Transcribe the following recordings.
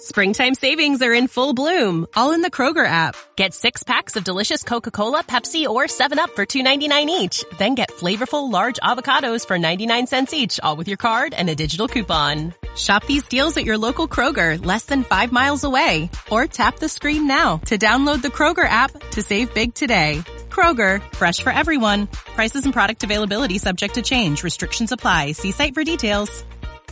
Springtime savings are in full bloom, all in the Kroger app. Get 6 packs of delicious Coca-Cola, Pepsi, or 7-Up for $2.99 each. Then get flavorful large avocados for 99 cents each, all with your card and a digital coupon. Shop these deals at your local Kroger, less than 5 miles away. Or tap the screen now to download the Kroger app to save big today. Kroger, fresh for everyone. Prices and product availability subject to change. Restrictions apply. See site for details.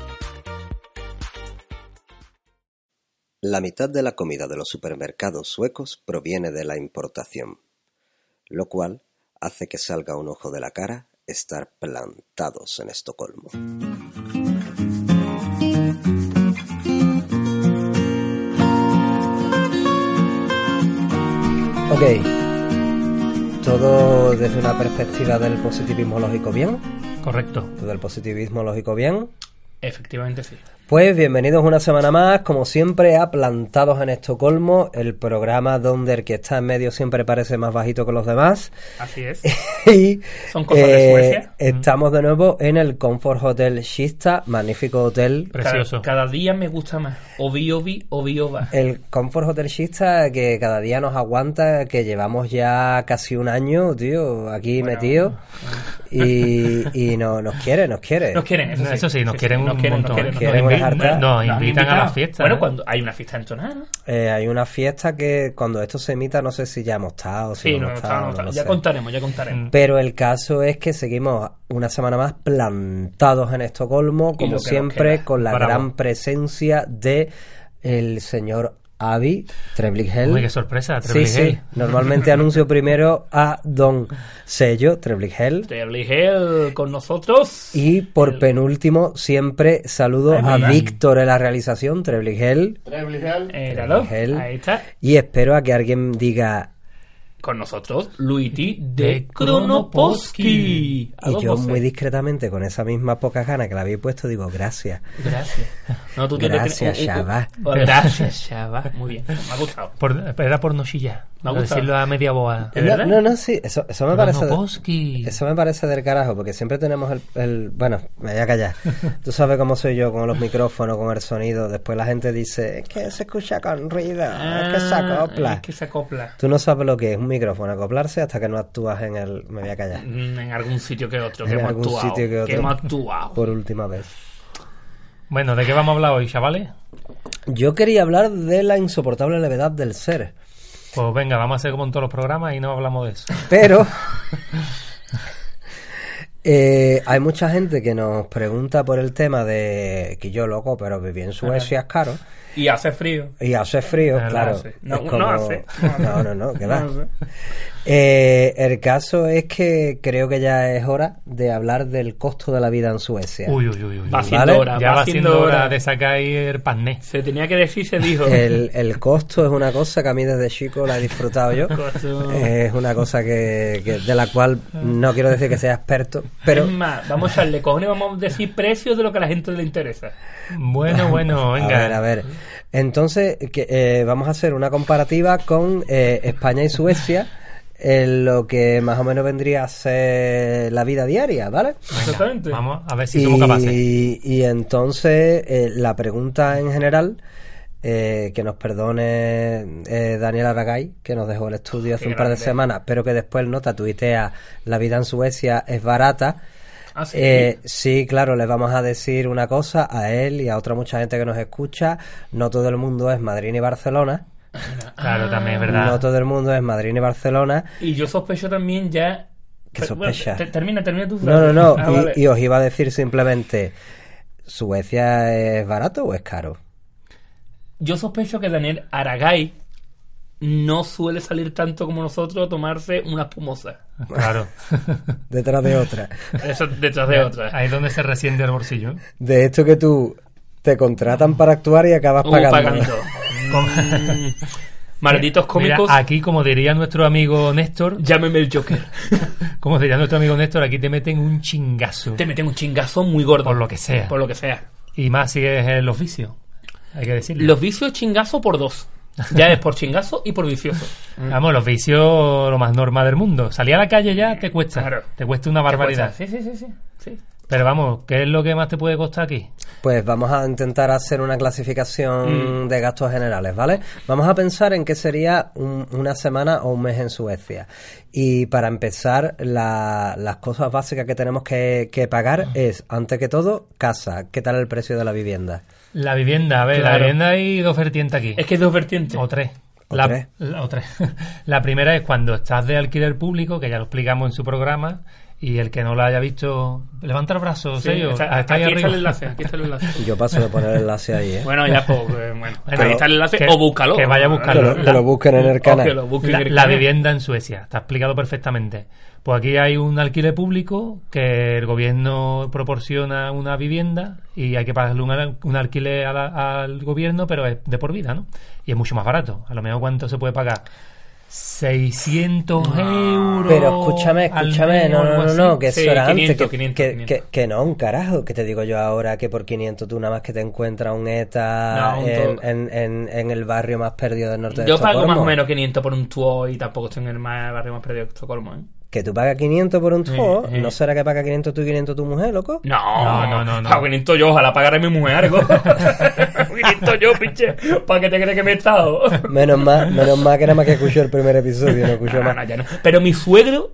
La mitad de la comida de los supermercados suecos proviene de la importación, lo cual hace que salga un ojo de la cara estar plantados en Estocolmo. Ok, todo desde una perspectiva del positivismo lógico bien. Correcto. Desde el positivismo lógico bien. Efectivamente sí. Pues bienvenidos una semana más, como siempre, a Plantados en Estocolmo, el programa donde el que está en medio siempre parece más bajito que los demás. Así es. Y son cosas de Suecia. Estamos de nuevo en el Comfort Hotel Kista, magnífico hotel. Precioso. Cada día me gusta más. Obi-Oba. El Comfort Hotel Kista que cada día nos aguanta, que llevamos ya casi un año, tío, aquí metido. Y nos quiere. Nos quieren, eso sí, nos quieren un montón. Nos invitan a las fiestas. Bueno, cuando hay una fiesta en Tonada, ¿no? Hay una fiesta que cuando esto se emita no sé si ya hemos estado. Si no hemos estado. Ya contaremos. Pero el caso es que seguimos una semana más plantados en Estocolmo, como siempre, con la gran presencia de el señor Avi Treblinghel. Uy, qué sorpresa, Treblinghel. Sí. Normalmente anuncio primero a Don Sello Treblinghel. Treblinghel con nosotros. Y por penúltimo, siempre saludo a Víctor en la realización, Treblinghel. Ahí está. Y espero a que alguien diga... Con nosotros, Luigi de Kronoposki. Y yo muy discretamente, con esa misma poca gana que la había puesto, digo, gracias. No, gracias, Shaba. Gracias, Shaba. Muy bien, me ha gustado. Era por Nochilla. Me ha gustado. Decirlo a media boa. No, sí, eso me parece... Eso me parece del carajo, porque siempre tenemos el... Bueno, me voy a callar. Tú sabes cómo soy yo con los micrófonos, con el sonido. Después la gente dice, es que se escucha con ruido, es que se acopla. Tú no sabes lo que es un micrófono acoplarse hasta que no actúas en el... Me voy a callar. En algún sitio que otro, que hemos actuado. Por última vez. Bueno, ¿de qué vamos a hablar hoy, chavales? Yo quería hablar de la insoportable levedad del ser. Pues venga, vamos a hacer como en todos los programas y no hablamos de eso. Pero... hay mucha gente que nos pregunta por el tema de que yo, loco, pero viví en Suecia, es caro. Y hace frío. Claro. No, como... no hace. No, que va. El caso es que creo que ya es hora de hablar del costo de la vida en Suecia. Uy. Va siendo hora de sacar el pané. Se tenía que decir, se dijo. El costo es una cosa que a mí desde chico la he disfrutado yo. Es una cosa que de la cual no quiero decir que sea experto, pero... Es más, vamos a echarle cojones, vamos a decir precios de lo que a la gente le interesa. Bueno, venga. A ver. Entonces, vamos a hacer una comparativa con España y Suecia en lo que más o menos vendría a ser la vida diaria, ¿vale? Venga, exactamente. Vamos a ver si somos capaces. Y entonces, la pregunta en general, que nos perdone Daniel Aragay, que nos dejó el estudio hace un par de semanas, pero que después nota tuitea, la vida en Suecia es barata. Sí, claro, les vamos a decir una cosa a él y a otra mucha gente que nos escucha. No todo el mundo es Madrid ni Barcelona. Claro, también es verdad. No todo el mundo es Madrid ni Barcelona. Y yo sospecho también ya... ¿Qué sospechas? Bueno, termina tu frase. No. Vale. Y os iba a decir simplemente, ¿Suecia es barato o es caro? Yo sospecho que Daniel Aragay no suele salir tanto como nosotros a tomarse una espumosa. Claro. Detrás de otra. Eso, detrás de otra. Ahí es donde se resiente el bolsillo. De esto que tú te contratan para actuar y acabas pagando. Malditos cómicos. Mira, aquí, como diría nuestro amigo Néstor, llámeme el Joker. Como diría nuestro amigo Néstor, aquí te meten un chingazo. Te meten un chingazo muy gordo. Por lo que sea. Por lo que sea. Y más si es los vicios. Hay que decirlo. Los vicios chingazo por dos. Ya es por chingazo y por vicioso. Vamos, los vicios, lo más normal del mundo. Salir a la calle ya te cuesta. Claro. Te cuesta una barbaridad. Sí. Pero vamos, ¿qué es lo que más te puede costar aquí? Pues vamos a intentar hacer una clasificación de gastos generales, ¿vale? Vamos a pensar en qué sería una semana o un mes en Suecia. Y para empezar, las cosas básicas que tenemos que pagar es, antes que todo, casa. ¿Qué tal el precio de la vivienda? La vivienda, a ver, Claro. la vivienda hay dos vertientes aquí. Es que hay dos vertientes. O tres. ¿O La, tres? La primera es cuando estás de alquiler público, que ya lo explicamos en su programa, y el que no lo haya visto, levanta el brazo, Sí, Sello. está Está ahí aquí está arriba. el enlace, aquí está el enlace. Yo paso de poner el enlace ahí, ¿eh? Bueno, ya, pues, bueno. Bueno, Ahí está el enlace, que- o búscalo. que vaya a buscarlo. Que lo busquen en el O canal. que lo busquen en el La canal. vivienda en Suecia, está explicado perfectamente. Pues aquí hay un alquiler público que el gobierno proporciona una vivienda y hay que pagarle un alquiler al gobierno, pero es de por vida, ¿no? Y es mucho más barato. A lo mejor, ¿cuánto se puede pagar? 600 euros. Pero escúchame, al mes o algo así. no, que eso Sí, era 500, antes. 500. Que no, un carajo. Que te digo yo ahora que por 500 tú nada más que te encuentras un ETA No, un en el barrio más perdido del norte de Yo Estocolmo. pago más o menos 500 por un tuo y tampoco estoy en el barrio más perdido de Estocolmo, ¿eh? Que tú pagas 500 por un tuo, Sí. ¿no será que paga 500 tú y 500 tu mujer, loco? No. Pago 500 yo, ojalá pagara mi mujer algo. 500 yo, pinche. ¿Para qué te crees que me he estado? Menos mal que nada más que escuchó el primer episodio, no escuchó más. No, ya no. Pero mi suegro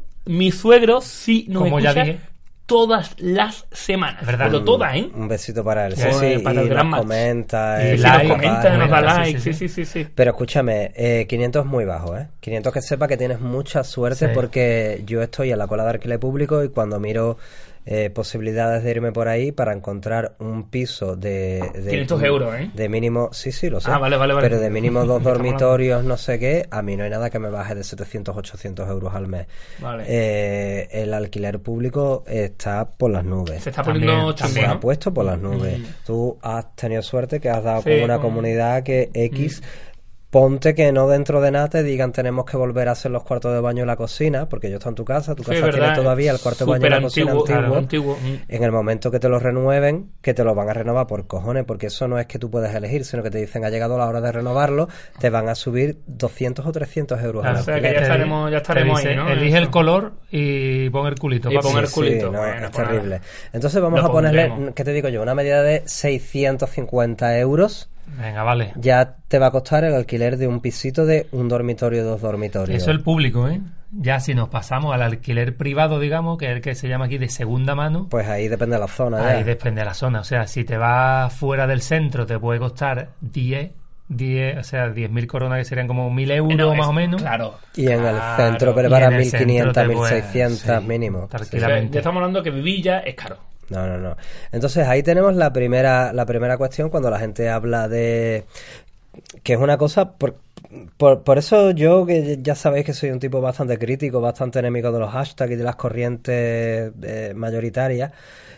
sí nos Como ya escucha dije. todas las semanas. ¿Verdad? Pero todas, ¿eh? Un besito para él. Sí, Pues, sí, para el y gran nos Max. comenta. Y Sí, like, nos comenta, nos da sí, like. sí, Sí. Pero escúchame, 500 es muy bajo, ¿eh? 500 que sepa que tienes mucha suerte Sí. porque yo estoy en la cola de alquiler público y cuando miro posibilidades de irme por ahí para encontrar un piso de 500 euros, ¿eh? De mínimo, sí, lo sé. Ah, vale. Pero de mínimo 2 Estamos dormitorios, no sé qué, a mí no hay nada que me baje de 700, 800 euros al mes. Vale. El alquiler público está por las nubes. Se está También, poniendo también. Se chungo, ha ¿no? puesto por las nubes. Tú has tenido suerte que has dado Sí, con una con- comunidad que X. Ponte que no dentro de nada te digan tenemos que volver a hacer los cuartos de baño y la cocina, porque yo estoy en tu casa Sí, tiene verdad, todavía el cuarto de baño y la cocina antiguo. En el momento que te lo renueven, que te lo van a renovar por cojones, porque eso no es que tú puedes elegir, sino que te dicen ha llegado la hora de renovarlo, te van a subir 200 o 300 euros Claro, al o sea, alquiler. que ya estaremos te dice, ahí, ¿no? elige el Eso. color y pon el culito. Y papi. pon el culito. no, Bueno, es pues terrible. Entonces vamos Lo a ponerle, pondremos. ¿qué te digo yo? Una medida de 650 euros. Venga, vale. Ya te va a costar el alquiler de un pisito de un dormitorio, 2 dormitorios. Eso es el público, ¿eh? Ya si nos pasamos al alquiler privado, digamos, que es el que se llama aquí de segunda mano, Pues ahí depende de la zona. ahí ya. depende de la zona. O sea, si te vas fuera del centro, te puede costar 10, o sea, 10.000 coronas, que serían como 1.000 euros No, más es- o menos. Claro. Y en el Claro, centro y prepara en el centro 1.500, te puede- 1.600 sí, mínimo. estar Sí. tranquilamente. Ya estamos hablando que Vivilla es caro. No. Entonces ahí tenemos la primera cuestión cuando la gente habla de... que es una cosa... Por eso yo, que ya sabéis que soy un tipo bastante crítico, bastante enemigo de los hashtags y de las corrientes mayoritarias,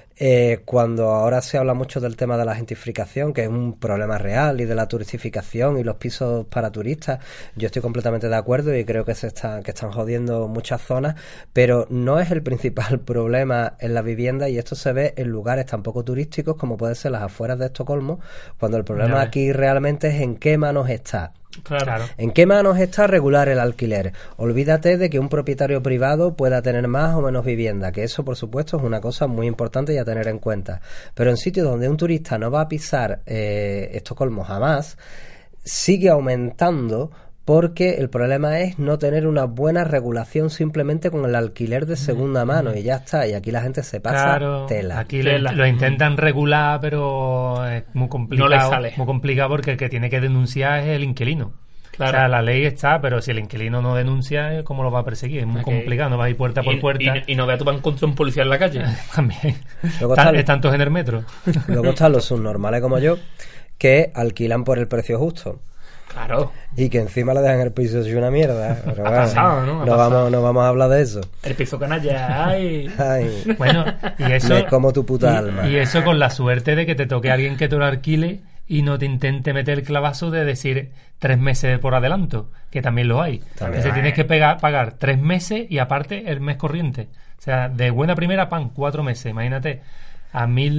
cuando ahora se habla mucho del tema de la gentrificación, que es un problema real, y de la turistificación y los pisos para turistas, yo estoy completamente de acuerdo y creo que están jodiendo muchas zonas, pero no es el principal problema en la vivienda, y esto se ve en lugares tan poco turísticos como pueden ser las afueras de Estocolmo, cuando el problema Ya ves. aquí realmente es en qué manos está. Claro. ¿En qué manos está regular el alquiler? Olvídate de que un propietario privado pueda tener más o menos vivienda, que eso, por supuesto, es una cosa muy importante y a tener en cuenta. Pero en sitios donde un turista no va a pisar Estocolmo jamás, sigue aumentando porque el problema es no tener una buena regulación simplemente con el alquiler de segunda mano y ya está. Y aquí la gente se pasa Claro, tela. aquí Tela. lo intentan regular, pero es muy complicado. No les sale. Muy complicado porque el que tiene que denunciar es el inquilino. Claro. O sea, la ley está, pero si el inquilino no denuncia, ¿cómo lo va a perseguir? Es muy Okay. complicado, no vas a ir puerta por puerta. Y no vea tú vas a encontrar un policía en la calle. También. Luego está el- Tantos en el metro. Luego están los subnormales como yo, que alquilan por el precio justo. Claro. Y que encima le dejan el piso así una mierda. Pero Ha bueno, pasado, ¿no? Ha no pasado. vamos a hablar de eso. El piso canalla. Ay. Ay, Bueno, y eso, me como tu puta alma. y eso con la suerte de que te toque alguien que te lo alquile y no te intente meter el clavazo de decir 3 meses por adelanto, que también lo hay. También. Entonces tienes que pagar 3 meses y aparte el mes corriente. O sea, de buena primera, 4 meses. Imagínate, a 1.000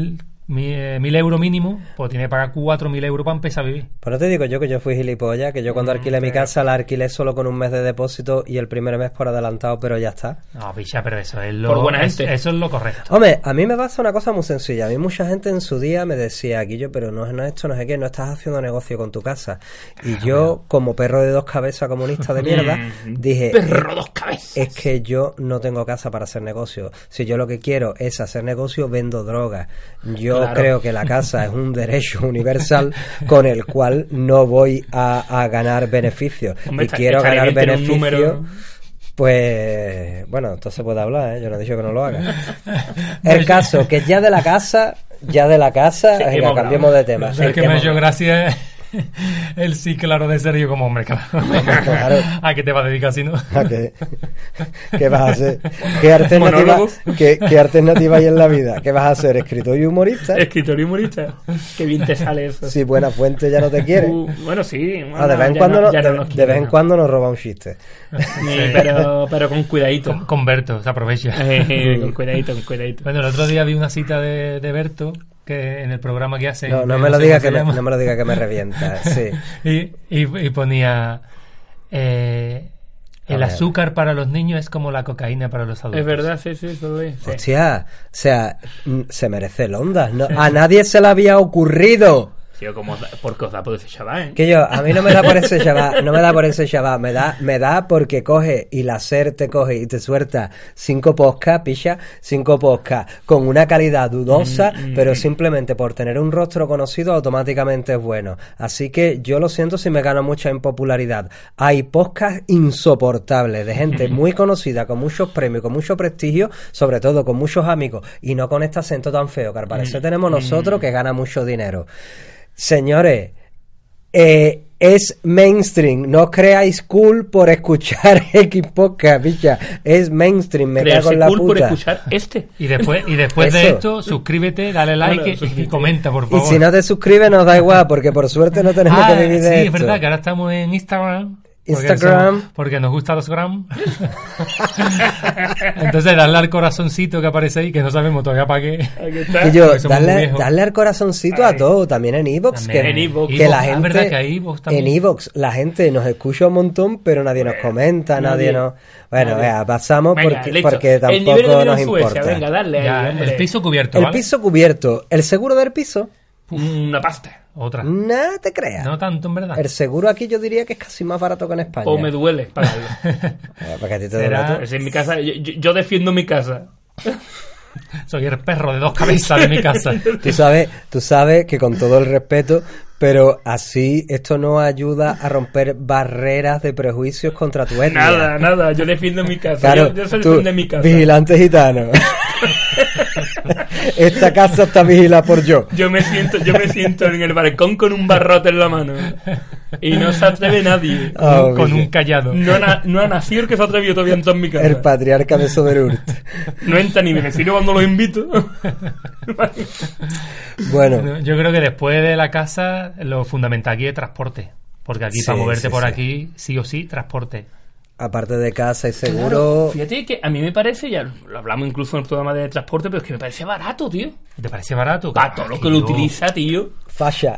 1.000 euros mínimo, pues tiene que pagar 4.000 euros para empezar a vivir. Pues no te digo yo que yo fui gilipollas, que yo cuando alquilé mi casa la alquilé solo con un mes de depósito y el primer mes por adelantado, pero ya está. No, picha, pero eso es lo... Por buena gente. Eso es lo correcto. Hombre, a mí me pasa una cosa muy sencilla. A mí mucha gente en su día me decía, Guillo, pero no es esto, no sé qué, no estás haciendo negocio con tu casa. Y yo, como perro de dos cabezas comunista de mierda, dije... Perro dos cabezas. Es que yo no tengo casa para hacer negocio. Si yo lo que quiero es hacer negocio, vendo drogas. Yo creo que la casa es un derecho universal con el cual no voy a ganar beneficios. Hombre, y quiero ganar beneficios. ¿no? Pues bueno, esto se puede hablar, ¿eh? Yo no he dicho que no lo haga. El caso, que ya de la casa, venga, cambiemos de tema. El que me ha hecho gracia el sí claro de Sergio como hombre, claro. ¿A qué te vas a dedicar si no? ¿A qué? ¿Qué vas a hacer? ¿Qué alternativa hay en la vida? ¿Qué vas a hacer? ¿Escritor y humorista? Escritor y humorista. Qué bien te sale eso. Si Buenafuente ya no te quiere. Bueno, sí. Bueno, de vez en cuando nos roba un chiste. Sí, pero con cuidadito. Con Berto, se aprovecha. Con cuidadito. Bueno, el otro día vi una cita de Berto que en el programa que hace. No me lo diga que me revienta. Sí. y ponía el azúcar para los niños es como la cocaína para los adultos. Es verdad, sí, eso es. Sí. Hostia, o sea, se merece el onda. No, a nadie se le había ocurrido. Tío, porque os da por ese chaval, ¿eh? Que a mí no me da por ese chaval, me da porque coge y la SER te coge y te suelta 5 podcasts con una calidad dudosa, pero simplemente por tener un rostro conocido automáticamente es bueno. Así que yo lo siento si me gano mucha impopularidad. Hay podcasts insoportables de gente muy conocida, con muchos premios, con mucho prestigio, sobre todo con muchos amigos, y no con este acento tan feo que al parecer tenemos nosotros, que gana mucho dinero. Señores, es mainstream, no os creáis cool por escuchar X podcast, picha, es mainstream, me cago en la cool puta. Por escuchar este. Y después de esto, suscríbete, dale like y comenta, por favor. Y si no te suscribes nos da igual, porque por suerte no tenemos que vivir de esto. Sí, es verdad que ahora estamos en Instagram. Porque nos gusta los gram. Entonces darle al corazoncito que aparece ahí, que no sabemos todavía para qué. Y yo, darle al corazoncito a todo, también en iVoox, que la gente, verdad que hay iVoox también. En iVoox la gente nos escucha un montón, pero nadie nos comenta, nadie nos... Bueno, vea, pasamos porque tampoco nos importa. Venga, dale ahí, el piso cubierto, ¿vale? El piso cubierto, el seguro del piso. Una pasta. Otra. No te creas. No tanto, en verdad. El seguro aquí yo diría que es casi más barato que en España. O me duele pagarlo. Para que a ti te duele todo. Es en mi casa, yo defiendo mi casa. Soy el perro de dos cabezas de mi casa. Tú sabes que con todo el respeto, pero así esto no ayuda a romper barreras de prejuicios contra tu etnia. Nada, yo defiendo mi casa. Claro, yo soy de mi casa. Vigilante gitano. Esta casa está vigilada por yo. Yo me siento en el balcón con un barrote en la mano. Y no se atreve nadie. Con un callado. No ha nacido el que se ha atrevido todavía a entrar en mi casa. El patriarca de Soderurt. No entra ni mi vecino cuando lo invito. Bueno. Yo creo que después de la casa, lo fundamental aquí es transporte. Porque aquí para moverte por aquí, sí o sí, transporte. Aparte de casa y seguro... Claro, fíjate que a mí me parece, ya lo hablamos incluso en el programa de transporte, pero es que me parece barato, tío. ¿Te parece barato? Para todo lo que lo utiliza, tío. Fascia.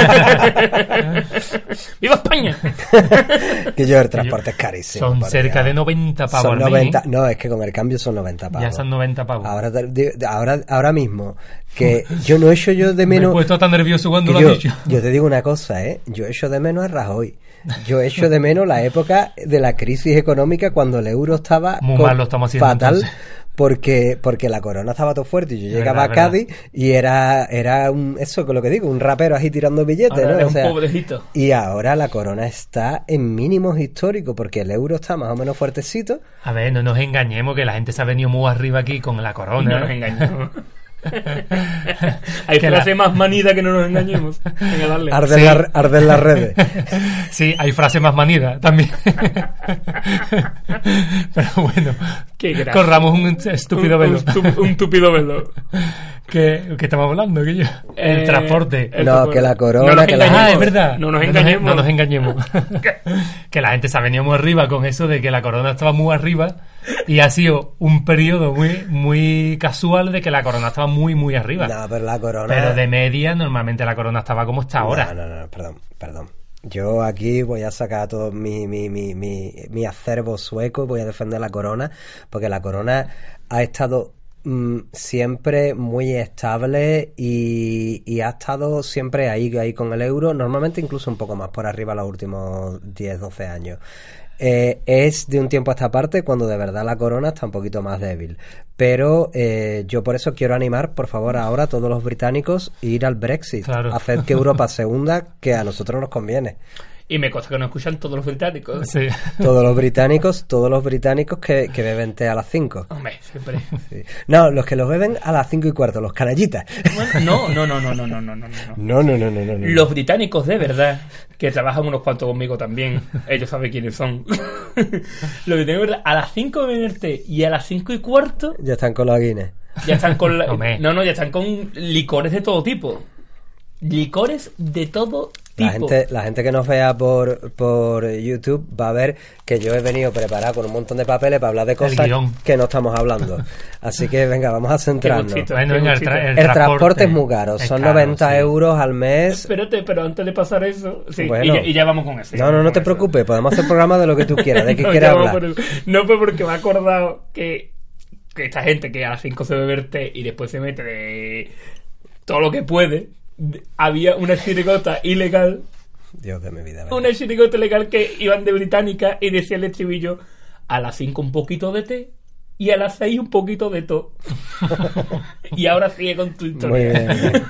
¡Viva España! Que el transporte es carísimo. Son cerca de 90 pavos. Son 90, no, es que con el cambio son 90 pavos. Ya son 90 pavos. Ahora mismo, que yo no echo yo de menos... Me he puesto tan nervioso cuando lo has dicho. Yo te digo una cosa, yo echo de menos a Rajoy. Yo echo de menos la época de la crisis económica cuando el euro estaba muy mal lo estamos haciendo, fatal, entonces. porque la corona estaba todo fuerte y yo llegaba a Cádiz y era eso con lo que digo, un rapero así tirando billetes, ahora ¿no? O sea, un pobrecito. Y ahora la corona está en mínimos históricos porque el euro está más o menos fuertecito. A ver, no nos engañemos que la gente se ha venido muy arriba aquí con la corona. No nos engañemos. Hay frase más manida que no nos engañemos. Venga, darle. Arden las redes. Sí, hay frase más manida también. Pero bueno, Qué gracia. Corramos un estúpido velo. Un túpido velo. ¿Qué estamos hablando? ¿Qué yo? El transporte. No, que la corona, No nos que la... engañemos. Ah, es verdad. No nos engañemos. No nos engañemos. Que la gente se ha venido muy arriba con eso de que la corona estaba muy arriba y ha sido un periodo muy, muy casual de que la corona estaba muy, muy arriba. No, pero la corona... Pero de media, normalmente la corona estaba como está ahora. No, perdón. Yo aquí voy a sacar todo mi acervo sueco y voy a defender la corona, porque la corona ha estado siempre muy estable y ha estado siempre ahí con el euro, normalmente incluso un poco más por arriba los últimos 10-12 años. Es de un tiempo a esta parte cuando de verdad la corona está un poquito más débil, pero yo por eso quiero animar, por favor, ahora a todos los británicos a ir al Brexit, Claro. hacer que Europa se hunda, que a nosotros nos conviene. Y me consta que nos escuchan todos los británicos. Sí. Todos los británicos que beben té a las 5. Hombre, siempre. Sí. No, los que los beben a las 5:15, los canallitas. No. No. Los británicos de verdad, que trabajan unos cuantos conmigo también, ellos saben quiénes son. Los británicos de verdad, a las 5 beben el té y a las 5:15 Ya están con los Guinness. ya están con Hombre. ya están con licores de todo tipo. Licores de todo tipo. La gente que nos vea por YouTube va a ver que yo he venido preparado con un montón de papeles para hablar de cosas guión. que no estamos hablando. Así que venga, vamos a centrarnos. Qué gustito. Bueno, venga, El transporte es muy caro, Es son caro, 90 sí. euros al mes. Espérate, pero antes de pasar eso... Sí, Bueno. y ya vamos con eso. No te preocupes, podemos hacer programa de lo que tú quieras, de qué No, quieras ya vamos hablar. por eso. No, pues porque me he acordado que esta gente que a las 5 se bebe el té y después se mete de todo lo que puede, había una chirigota ilegal, Dios de mi vida. venga. una chirigota ilegal que iban de británica y decía el estribillo: a las 5 un poquito de té y a las 6 un poquito de todo. Y ahora sigue con tu historia. Muy bien.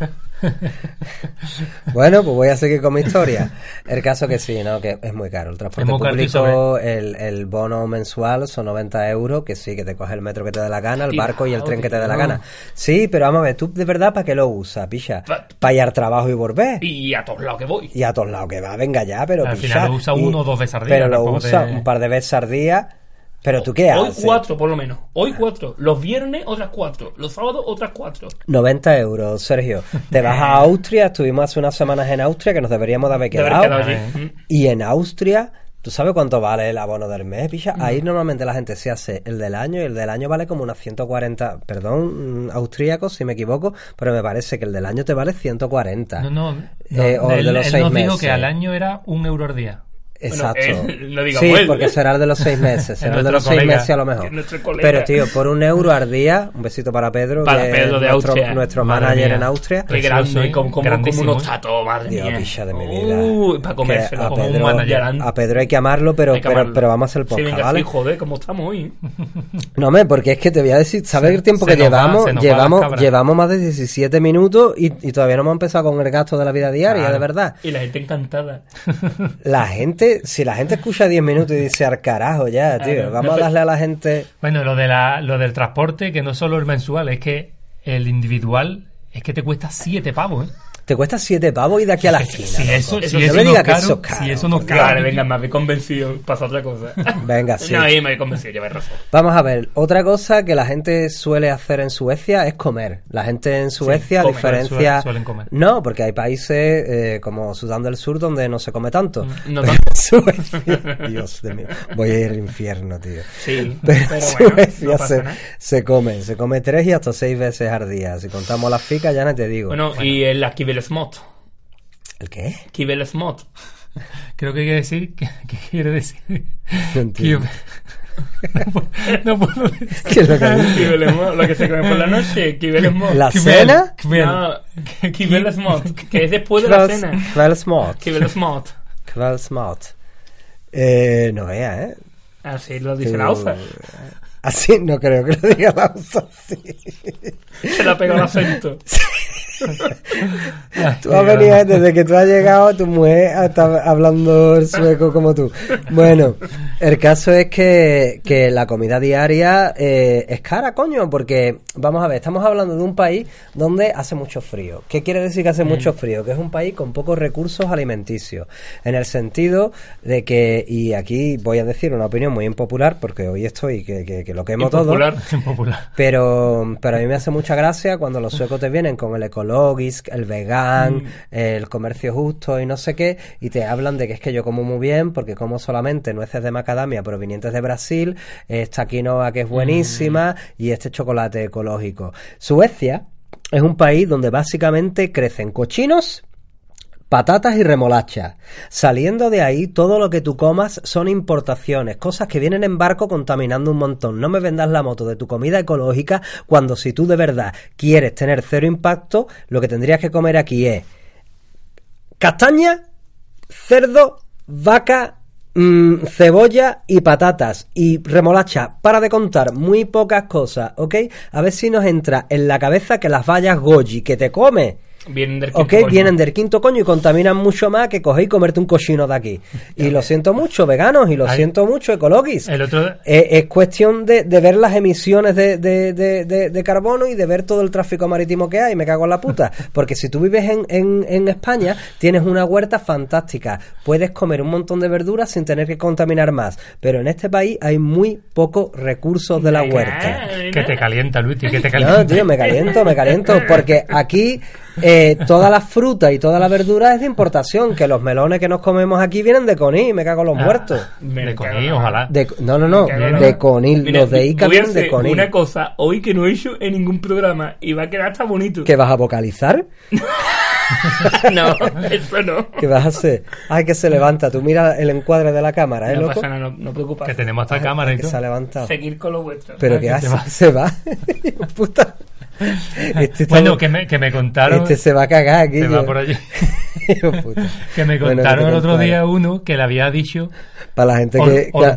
Bueno, pues voy a seguir con mi historia. El caso que sí, ¿no? Que es muy caro. El transporte Es muy caro, público, el bono mensual son 90 euros, que sí, que te coge el metro que te dé la gana, el barco y el tren que te dé la gana. Sí, pero vamos a ver, tú de verdad, ¿para qué lo usas, picha? Para ir al trabajo y volver. Y a todos lados que voy. Y a todos lados que va, venga ya, pero Al picha. final lo usa Y- uno o dos veces al día, Pero lo tampoco usa te- un par de veces al día. Pero tú qué Hoy haces. 4 por lo menos. Hoy 4. Los viernes otras 4. Los sábados otras 4. 90 euros, Sergio. Te vas a Austria, estuvimos hace unas semanas en Austria, que nos deberíamos de haber De haber quedado. quedado allí. Y en Austria, ¿tú sabes cuánto vale el abono del mes, picha? Ahí normalmente la gente se hace el del año, y el del año vale como unas 140, perdón, austríacos si me equivoco, pero me parece que el del año te vale 140. No. O el de los él 6 nos dijo meses. que al año era €1 al día. Exacto. Bueno, no diga sí, pues. porque será el de los 6 meses, será el de nuestro los 6 colega. meses a lo mejor. Es nuestro colega. Pero tío, por €1 al día, un besito para Pedro, Para que Pedro es de Austria. nuestro Madre manager mía. en Austria. Qué Precioso, grande, ¿eh? como Grandísimo, uno ¿eh? está todo, madre Dios, mía. picha de mi vida. Para Que comérselo. a Como un Pedro- manager. A Pedro hay que amarlo, pero Hay que amarlo. pero vamos a hacer el Sí, podcast, venga, ¿vale? sí, joder, ¿cómo estamos hoy? No, hombre, porque es que te voy a decir, ¿sabes el tiempo se que nos va- llevamos? se nos va las cabras. Llevamos más de 17 minutos y todavía no hemos empezado con el gasto de la vida diaria, Claro. de verdad. Y la gente encantada. Si la gente escucha 10 minutos y dice al carajo ya, tío, Claro. vamos a darle a la gente... Bueno, lo del transporte, que no solo el mensual, es que el individual es que te cuesta 7 pavos, ¿eh? Te cuesta 7 pavos y de aquí a la esquina. Si loco. eso, Eso si no eso me no diga es que caro, eso es caro, si eso no es porque- caro, Vale, venga, me habéis convencido. Pasa otra cosa. Venga, sí. No, ahí me habéis convencido, lleváis razón. Vamos a ver, otra cosa que la gente suele hacer en Suecia es comer. La gente en Suecia, a comen, diferencia... suelen comer. No, porque hay países como Sudán del Sur donde no se come tanto. No Pero tanto. Suecia, Dios de mí, voy a ir al infierno, tío. Sí, Pero pero en bueno, Suecia no pasa nada. se come 3 y hasta 6 veces al día. Si contamos las ficas, ya no te digo. Bueno, y el Kibelesmot. ¿El qué? Kibelesmot. creo que quiere decir... ¿Qué quiere decir? No entiendo. No puedo decir. ¿Qué es lo que dice? Kibelesmot, lo que se come por la noche. Kibelesmot. ¿La Kibel- cena? Kibel- No, Kibelesmot, que es después de la cena. Kvällsmat. Kibelesmot. Kvällsmat. No vea, ¿eh? Así lo dice la OSA. Así, no creo que lo diga la USA así. Se le ha pegado el acento. Tú has venido, desde que tú has llegado, tu mujer está hablando el sueco como tú. Bueno, el caso es que la comida diaria es cara, coño, porque, vamos a ver, estamos hablando de un país donde hace mucho frío. ¿Qué quiere decir que hace mucho frío? Que es un país con pocos recursos alimenticios, en el sentido de que, y aquí voy a decir una opinión muy impopular, porque hoy estoy que que lo quemo todo. Impopular. Pero a mí me hace mucha gracia cuando los suecos te vienen con el ecologisk, el vegan, el comercio justo y no sé qué, y te hablan de que es que yo como muy bien porque como solamente nueces de macadamia provenientes de Brasil, esta quinoa que es buenísima y este chocolate ecológico. Suecia es un país donde básicamente crecen cochinos, patatas y remolachas. Saliendo de ahí, todo lo que tú comas son importaciones, cosas que vienen en barco contaminando un montón. No me vendas la moto de tu comida ecológica cuando si tú de verdad quieres tener cero impacto, lo que tendrías que comer aquí es castaña, cerdo, vaca, cebolla y patatas y remolacha. Para de contar muy pocas cosas, ¿ok? A ver si nos entra en la cabeza que las vallas goji que te comes, vienen del quinto coño. Vienen del quinto coño y contaminan mucho más que coger y comerte un cochino de aquí. Y lo siento mucho, veganos, y lo siento mucho, ecologis. Es cuestión de ver las emisiones de carbono y de ver todo el tráfico marítimo que hay. Me cago en la puta. Porque si tú vives en España, tienes una huerta fantástica. Puedes comer un montón de verduras sin tener que contaminar más. Pero en este país hay muy pocos recursos de la huerta. Que te calienta, Luis, que te calienta. No, tío, me caliento. Porque aquí toda la fruta y toda la verdura es de importación, que los melones que nos comemos aquí vienen de Conil, me cago en los muertos. De Conil, ojalá. No, de Conil, Mira, los de Ica vienen de Conil. Una cosa, hoy que no he hecho en ningún programa y va a quedar hasta bonito. ¿Qué vas a vocalizar? No, eso no. ¿Qué vas a hacer? Ay, que se levanta, tú mira el encuadre de la cámara, no loco? Pasa nada, no preocupas. Que tenemos esta cámara y que todo. se ha levantado. Seguir con lo vuestro. ¿Pero qué hace? Se va. Puta. Bueno, que me contaron. Este se va a cagar aquí. Se va por allí. Que me contaron el otro día uno que le había dicho. Para la gente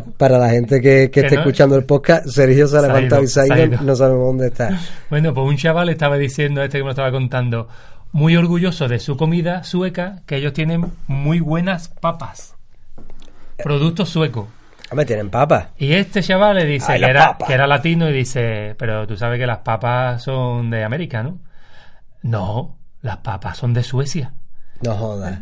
que esté escuchando el podcast, Sergio se ha levantado y se ha ido, no sabemos dónde está. Bueno, pues un chaval estaba diciendo, que me lo estaba contando, muy orgulloso de su comida sueca, que ellos tienen muy buenas papas. Productos suecos. Me tienen papas. Y este chaval le dice que era latino y dice, pero tú sabes que las papas son de América, ¿no? No, las papas son de Suecia. No jodas.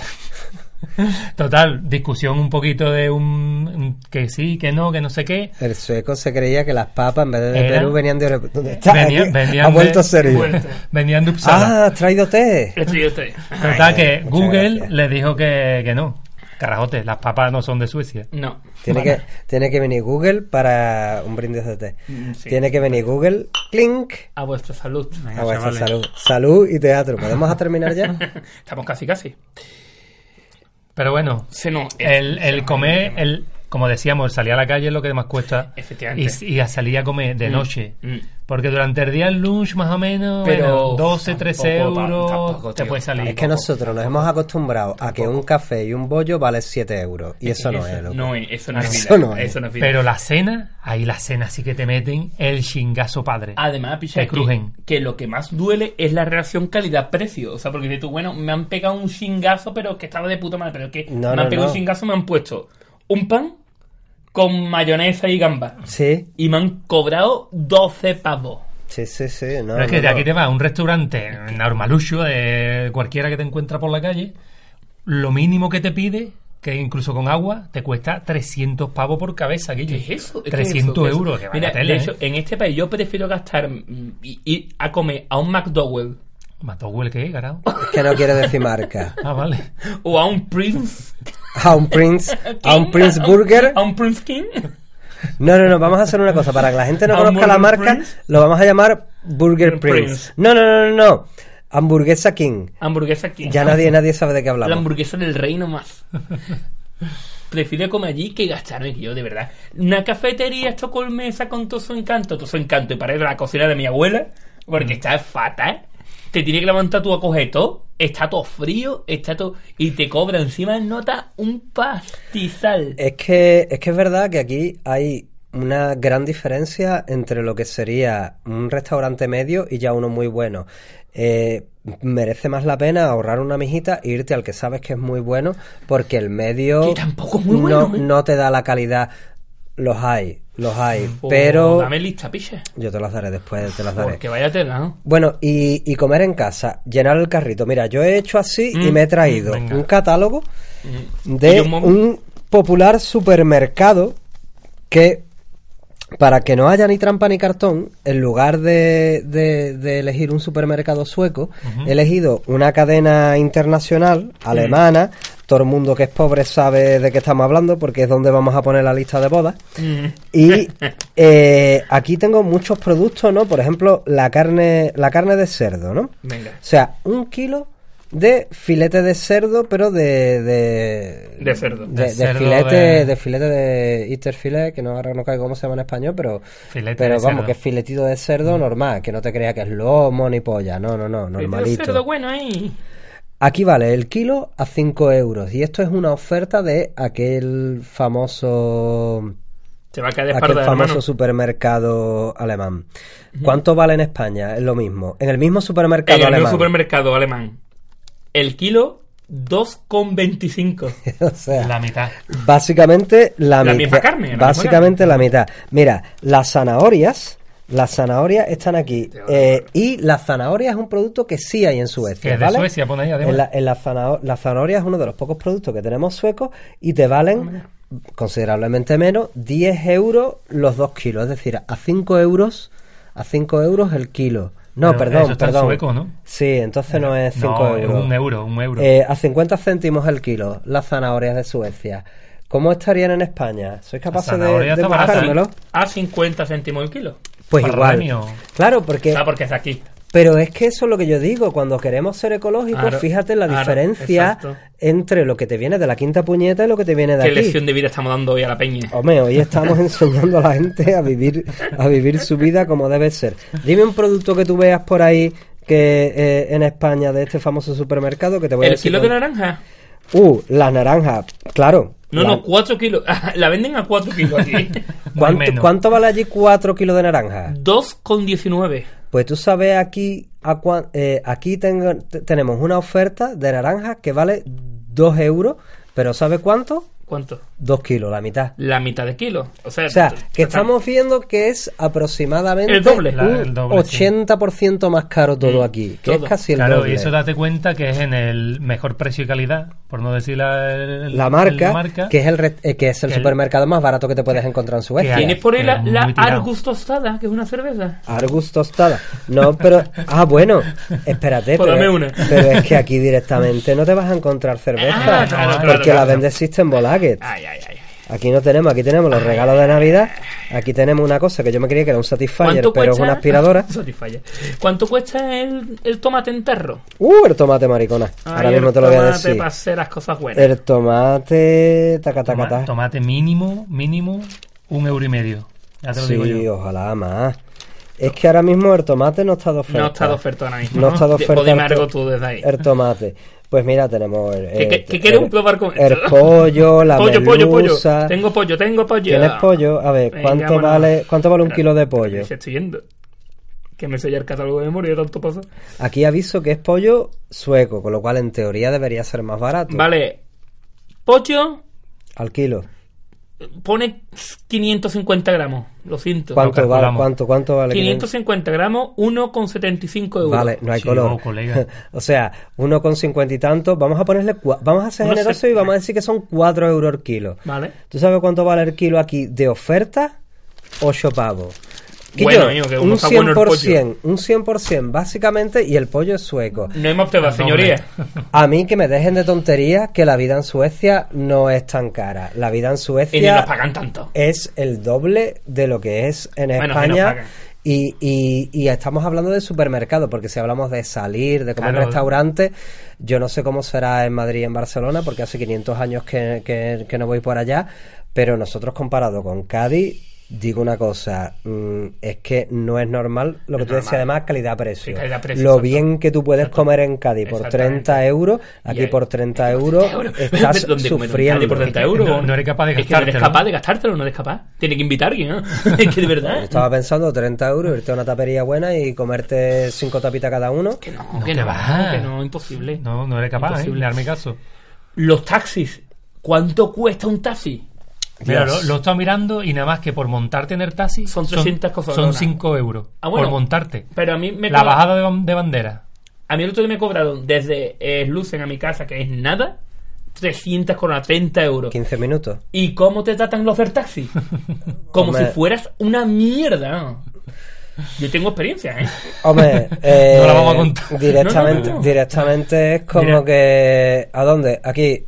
Total, discusión un poquito de que sí, que no sé qué. El sueco se creía que las papas en vez de Perú venían de... ¿Dónde está? Venían ha vuelto Sergio. Venían de Uppsala. Ah, has traído té. Total, que Google le dijo que no. Carajote, las papas no son de Suecia. No. Tiene que venir Google para un brindis de té. Sí. Tiene que venir Google, clink. A vuestra salud. A vuestra salud. Salud y teatro. ¿Podemos terminar ya? Estamos casi. Pero bueno, el comer, como decíamos, salir a la calle es lo que más cuesta. Efectivamente. Y a salir a comer de noche. Porque durante el día el lunch más o menos, pero 12, 13 euros tampoco, te puede salir. Es que nosotros nos hemos acostumbrado a que un café y un bollo vale 7 euros. Y eso no es, loco. Eso no es vida. Pero la cena sí que te meten el chingazo padre. Además, picha, que lo que más duele es la relación calidad-precio. O sea, porque dices tú, bueno, me han pegado un chingazo, pero que estaba de puta madre. Pero que me han pegado un chingazo, me han puesto un pan con mayonesa y gambas. Sí. Y me han cobrado 12 pavos. Sí. Pero es que de aquí te vas a un restaurante normalucho, de cualquiera que te encuentra por la calle, lo mínimo que te pide, que incluso con agua, te cuesta 300 pavos por cabeza, Guille. ¿Qué es eso? 300 euros. Que mira, de hecho, en este país yo prefiero gastar ir a comer a un McDowell. ¿McDowell qué, carajo? Es que no quiere decir marca. Ah, vale. O a un Prince. A un Prince Burger. A un Prince King. No, vamos a hacer una cosa. Para que la gente no conozca la marca, Prince? Lo vamos a llamar Burger Prince. No. Hamburguesa King. Hamburguesa King. Ya nadie sabe de qué hablamos. La hamburguesa del rey nomás. Prefiero comer allí que gastarme, yo, de verdad. Una cafetería estocolmesa con todo su encanto. Y para ir a la cocina de mi abuela, porque está fatal. Te tiene que levantar tú a coger todo. Está todo frío, y te cobra encima en nota un pastizal. Es que es verdad que aquí hay una gran diferencia entre lo que sería un restaurante medio y ya uno muy bueno. Merece más la pena ahorrar una mijita e irte al que sabes que es muy bueno, porque el medio que tampoco es muy bueno, no te da la calidad. Los hay, pero... Dame lista, piche. Yo te las daré después, te las daré. Porque vaya tela, ¿no? Bueno, y comer en casa, llenar el carrito. Mira, yo he hecho así y me he traído un catálogo de un popular supermercado que para que no haya ni trampa ni cartón, en lugar de elegir un supermercado sueco, he elegido una cadena internacional, alemana. Todo el mundo que es pobre sabe de qué estamos hablando, porque es donde vamos a poner la lista de bodas. Y aquí tengo muchos productos, ¿no? Por ejemplo, la carne de cerdo, ¿no? Venga. O sea, 1 kilo de filete de cerdo, pero de cerdo. De cerdo filete de Easter filet, que ahora no caigo cómo se llama en español, pero Filete vamos, de que es filetito de cerdo normal, que no te creas que es lomo ni polla, no, normalito. cerdo bueno ahí. Aquí vale el kilo a 5 euros, y esto es una oferta de aquel famoso Se va a caer de espalda, hermano. supermercado alemán. ¿Cuánto vale en España? Es lo mismo. En el mismo supermercado En el alemán. mismo supermercado alemán. El kilo, 2,25. O sea, La mitad. básicamente la mitad. misma carne, la Básicamente la mitad. Mira, las zanahorias están aquí. Y la zanahoria es un producto que sí hay en Suecia. Que es de ¿vale? Suecia, pone ahí además. La zanahoria es uno de los pocos productos que tenemos suecos y te valen considerablemente menos, 10 euros los 2 kilos. Es decir, a 5 euros el kilo. No, Pero eso está en perdón. sueco, ¿no? Sí, entonces no es 5 No, euros. es un euro. A 50 céntimos el kilo, las zanahorias de Suecia. ¿Cómo estarían en España? ¿Sois capaces de zanahorias está barata, buscármelo? A 50 céntimos el kilo. Pues Para igual. premio. Claro, porque Porque es aquí. pero es que eso es lo que yo digo, cuando queremos ser ecológicos, Claro, fíjate la claro, diferencia exacto. entre lo que te viene de la quinta puñeta y lo que te viene de ¿Qué aquí. lección de vida estamos dando hoy a la peña? Hombre, hoy estamos enseñando a la gente a vivir su vida como debe ser. Dime un producto que tú veas por ahí que en España de este famoso supermercado que te voy a ¿El decir. kilo de naranja? Las naranjas, claro. No, 4 kilos. La venden a 4 kilos aquí. ¿Cuánto vale allí 4 kilos de naranja? 2,19. Pues tú sabes aquí aquí tenemos una oferta de naranjas que vale 2 euros, pero ¿sabes cuánto? ¿Cuánto? 2 kilos, la mitad. La mitad de kilo. O sea, Que estamos viendo que es aproximadamente El doble. un El doble, sí. 80% más caro todo aquí, que todo. es casi el Claro, doble. y eso date cuenta que es en el mejor precio y calidad, por no decir La marca, que es el supermercado más barato que te puedes encontrar en Suecia. Que ¿Tienes por ahí la muy tirado. Argus tostada, que es una cerveza? Argus tostada. No, pero... bueno, espérate. Pues dame una. Pero es que aquí directamente no te vas a encontrar cerveza. Porque la vende System Bolaget. Ay. Aquí aquí tenemos los regalos de Navidad. Aquí tenemos una cosa que yo me creía que era un Satisfyer, pero es una aspiradora. Satisfyer. ¿Cuánto cuesta el tomate en tarro? El tomate, maricona. Ahora Ay, mismo el te lo voy a tomate decir. para hacer las cosas buenas. El tomate... Taca. Tomate mínimo, 1,5 €. Ya te lo digo Sí, yo. ojalá más. Es que ahora mismo el tomate no está de oferta. No está de oferta ahora mismo. No está de oferta. Dime algo tú desde ahí. El tomate. Pues mira, tenemos ¿Qué quieres probar con el esto? pollo, la pollo. merluza. Tengo pollo. ¿Tienes pollo? A ver, Venga, ¿cuánto vámonos. vale un kilo de pollo? Estoy yendo. Que me sella el catálogo de memoria, tanto pasa. Aquí aviso que es pollo sueco, con lo cual en teoría debería ser más barato. Vale. Pollo Al kilo. pone 550 gramos. Lo siento. ¿Cuánto vale? calculamos. ¿Cuánto vale? 550 gramos, 1,75 euros. Vale, no hay Sí, color. no, colega. O sea, 1,50 y tanto. Vamos a ponerle... Vamos a ser Unos generosos set- y vamos a decir que son 4 euros el kilo. Vale. ¿Tú sabes cuánto vale el kilo aquí de oferta? 8 pavos. Bueno, amigo, que un no está bueno el pollo. 100%, básicamente, y el pollo es sueco. No hemos pegado, señoría. A mí que me dejen de tonterías que la vida en Suecia no es tan cara. La vida en Y ni Suecia nos pagan tanto. es el doble de lo que es en Bueno, que nos España. pagan. Y estamos hablando de supermercado, porque si hablamos de salir, de comer en Claro. restaurantes, yo no sé cómo será en Madrid y en Barcelona, porque hace 500 años que no voy por allá, pero nosotros comparado con Cádiz, digo una cosa, es que no es normal lo que tú decías, además, calidad-precio. Sí, calidad-precio, Lo exacto. bien que tú puedes comer en Cádiz por Exactamente. 30 euros, aquí Y por 30 euros estás ¿Dónde comer? sufriendo. Por 30 euros. No eres capaz de Es que no eres gastártelo. capaz de gastártelo, no eres capaz. Tiene que invitar a alguien, ¿no? Es que de verdad. Estaba pensando 30 euros, irte a una tapería buena y comerte 5 tapitas cada uno. Que no, No, que que no, va. que no, imposible. No eres capaz, Imposible. de darme caso. Los taxis. ¿Cuánto cuesta un taxi? Mira, Dios. lo he estado mirando y nada más que por montarte en el taxi Son 300 cosas. son 5 euros. Ah, bueno. Por montarte. Pero a mí me La cobra- bajada de bandera. A mí el otro día me cobraron desde Lucen a mi casa, que es nada, 300 coronas, 30 euros. 15 minutos. ¿Y cómo te tratan los del taxi? Como Hombre. si fueras una mierda, ¿no? Yo tengo experiencia, ¿eh? Hombre, No la vamos a contar. Directamente, No. directamente es como Mira. que... ¿A dónde? Aquí.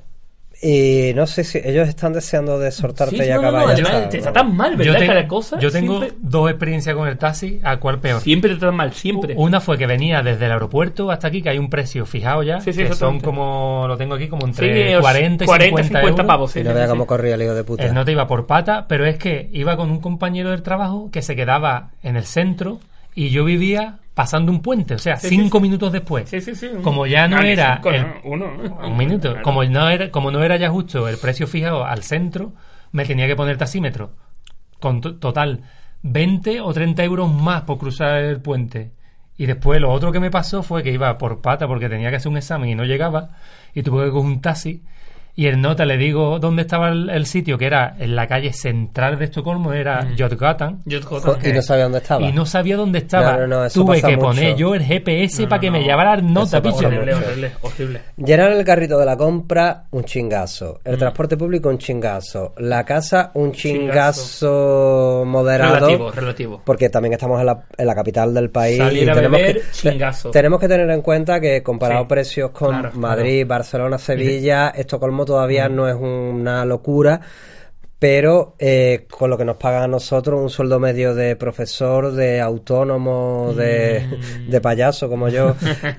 Y no sé si ellos están deseando de soltarte Sí, y no, acabar. no, ya además está, te ¿no? tratan mal, ¿verdad? Cada cosa. yo tengo siempre, 2 experiencias con el taxi, ¿a cuál peor? siempre te tratan mal, siempre. Una fue que venía desde el aeropuerto hasta aquí, que hay un precio fijado ya, Sí, sí, que son exactamente. como, lo tengo aquí, como Sí, entre 40 y 50 euros. pavos. Sí, Y no sí, vea sí. cómo corría el hijo de puta. El nota iba por pata, pero es que iba con un compañero del trabajo que se quedaba en el centro y yo vivía pasando un puente, o sea, Sí, 5 sí. minutos después. Sí, sí, sí. Como ya no ni era cinco, el- no, uno. Un minuto. Claro. Como no era ya justo el precio fijado al centro, me tenía que poner taxímetro. Con total 20 o 30 euros más por cruzar el puente. Y después lo otro que me pasó fue que iba por pata porque tenía que hacer un examen y no llegaba. Y tuve que coger un taxi. Y el nota le digo dónde estaba el sitio, que era en la calle central de Estocolmo, era Yotgatan. Y no sabía dónde estaba. Y no sabía dónde estaba. No, eso Tuve pasa que mucho. poner yo el GPS para que me llevara el nota, Eso pasa picho. Horrible, mucho. horrible, horrible. Llenar el carrito de la compra, un chingazo. El transporte público, un chingazo. La casa, un chingazo moderado. Relativo. Porque también estamos en la capital del país. Salir y a tenemos beber, que, chingazo. tenemos que tener en cuenta que comparado Sí, precios con claro, Madrid, Barcelona, Sevilla, Estocolmo todavía no es una locura. Pero con lo que nos pagan a nosotros, un sueldo medio de profesor, de autónomo, de payaso como yo,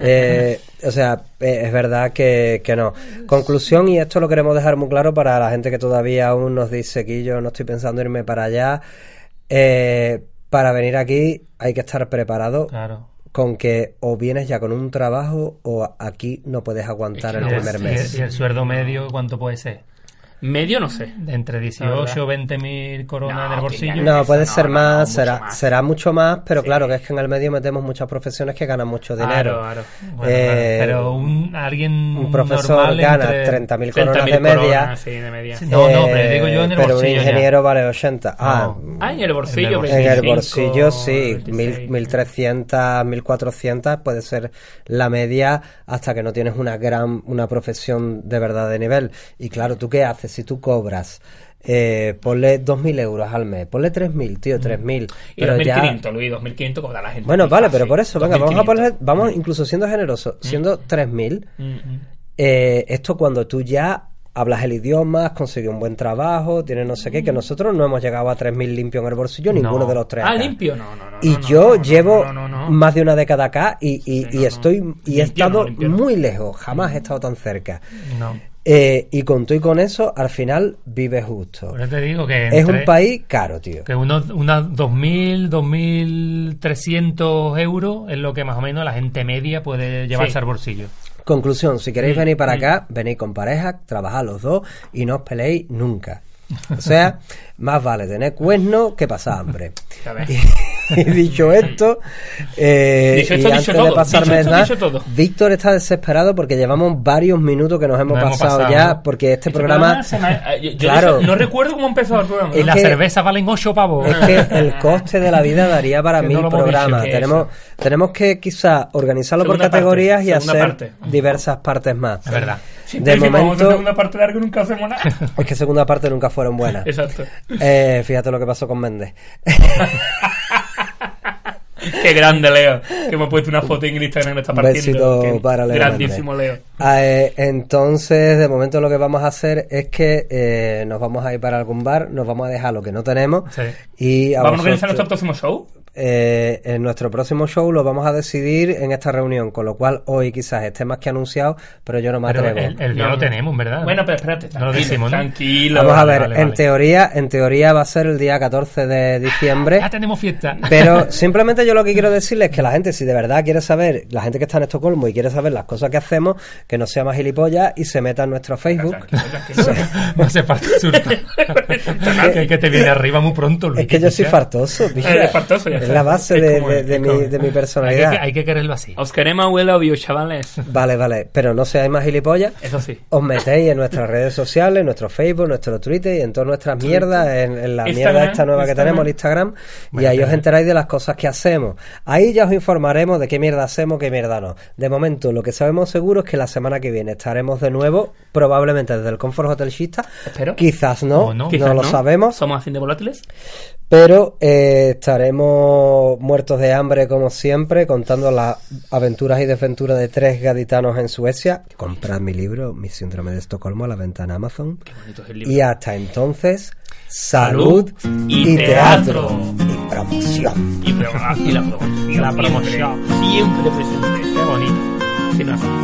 o sea, es verdad que no. Conclusión, y esto lo queremos dejar muy claro para la gente que todavía aún nos dice que yo no estoy pensando irme para allá, para venir aquí hay que estar preparado. Claro. Con que o vienes ya con un trabajo o aquí no puedes aguantar el primer mes. ¿Y el sueldo medio cuánto puede ser? Medio no sé. Entre 18 o 20.000 coronas No, en el que bolsillo. ya No, puede no, ser no, más, mucho más. será mucho más, pero Sí. claro que es que en el medio metemos muchas profesiones que ganan mucho dinero. Claro. Bueno, pero alguien un profesor normal gana entre 30.000 coronas 30.000 de media. coronas, sí, de media. Sí, no, pero digo yo en el pero un bolsillo ya. ingeniero vale 80. Ah, en el bolsillo. En En el 25, bolsillo sí, 26. 1.300, 1.400 puede ser la media hasta que no tienes una profesión de verdad de nivel. Y claro, ¿tú qué haces si tú cobras? Ponle 2.000 euros al mes, ponle 3.000, tío, 3.000. Y Pero ya... 2.500, Luis, 2.500 cobra la gente. Bueno, Muy vale, fácil. pero por eso, venga, vamos a 2.500. poner, vamos incluso siendo generosos, siendo 3.000, esto cuando tú ya hablas el idioma, has conseguido un buen trabajo, tienes no sé qué, que nosotros no hemos llegado a 3.000 limpios en el bolsillo, ninguno de los tres. Ah, acá. limpio. No. Y no, yo no, llevo no. más de una década acá y no, estoy y he Limpio estado no, limpio no. muy lejos, jamás he estado tan cerca. No. Y con todo y con eso, al final vives justo. Por eso te digo que Es un país caro, tío. que unas 2.000, 2.300 euros es lo que más o menos la gente media puede llevarse Sí. al bolsillo. Conclusión, si queréis venir para acá, venid con pareja, trabajad los dos y no os peleéis nunca. O sea, más vale tener cuernos que pasar hambre. A ver. Y dicho esto, Dicho esto, y dicho antes todo. de pasarme Dicho esto, nada, dicho todo. Víctor está desesperado porque llevamos varios minutos que nos hemos Nos hemos pasado pasado, ya, ¿no? porque este Este programa se me- yo claro. de hecho, no recuerdo cómo empezó el programa. Y Es ¿no? las que- cervezas valen 8 pavos. es que el coste de la vida daría para Que 1000 no lo hemos dicho, programas. que Tenemos que quizá organizarlo por Segunda categorías parte, y segunda hacer parte. diversas partes más. Es verdad. Siempre De decimos, vamos a hacer momento, segunda parte larga y nunca hacemos nada. es que segunda parte nunca fueron buenas. Exacto. Fíjate lo que pasó con Méndez. Qué grande, Leo. Que me he puesto una foto en Instagram, me está Un partiendo. besito Qué para Leo grandísimo, Leo. Entonces, de momento lo que vamos a hacer es que nos vamos a ir para algún bar, nos vamos a dejar lo que no tenemos Sí. y ¿Vamos a organizar vosotros- nuestro próximo show? en nuestro próximo show lo vamos a decidir en esta reunión, con lo cual hoy quizás esté más que anunciado, pero yo no me Pero atrevo. el día No. lo tenemos, ¿verdad? Bueno, pero espérate. No lo Tranquilo, decimos, ¿no? tranquilo. Vamos a ver, vale, en vale. teoría va a ser el día 14 de diciembre. Ya tenemos fiesta. Pero simplemente yo lo que quiero decirles es que la gente, si de verdad quiere saber, la gente que está en Estocolmo y quiere saber las cosas que hacemos, que no sea más gilipollas y se meta en nuestro Facebook. Tranquilo. No hace falta asustar. que te viene arriba muy pronto, Luis. Es que yo soy Ya. fartoso, bicho. Eres fartoso ya. Es la base de mi personalidad. Hay que quererlo así. Os queremos, abuelo, obvio, chavales. Vale, pero no seáis más gilipollas. Eso sí. Os metéis en nuestras redes sociales, en nuestro Facebook, nuestro Twitter y en todas nuestras mierdas, en la mierda esta nueva que tenemos, el Instagram, y ahí os enteráis de las cosas que hacemos. Ahí ya os informaremos de qué mierda hacemos, qué mierda no. De momento, lo que sabemos seguro es que la semana que viene estaremos de nuevo, probablemente desde el Comfort Hotel Shista. Espero. Quizás no, no lo sabemos. Somos así de volátiles. Pero estaremos muertos de hambre como siempre, contando las aventuras y desventuras de 3 gaditanos en Suecia. Comprad mi libro, Mi síndrome de Estocolmo, a la venta en Amazon. Qué bonito es el libro. Y hasta entonces, salud y teatro y promoción. Y la promoción. Siempre presente. Qué bonito. Sí, no.